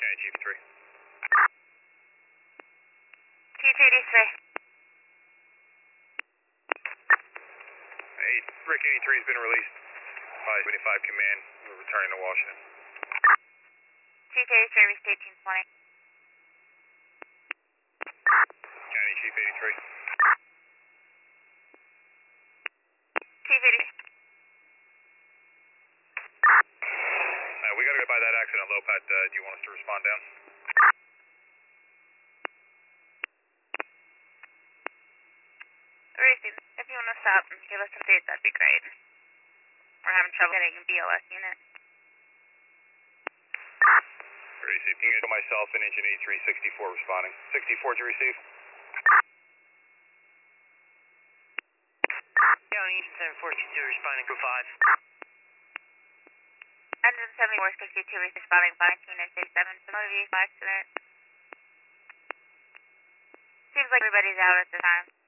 Okay, Chief 3. T2D3. Hey, Rick 83 has been released by 25 Command. We're returning to Washington. T2D3, reached 1820. County Chief 83. T2D. We got to go by that accident low, Pat. Do you want us to respond down? Racing, if you want to stop and give us some dates, that'd be great. We're having trouble getting a BLS unit. Very safe. You can get myself and engine 8364 responding. 64, did you receive? County 742 responding to 5. Engine 7462 responding 519 motor vehicle accident. Seems like everybody's out at this time.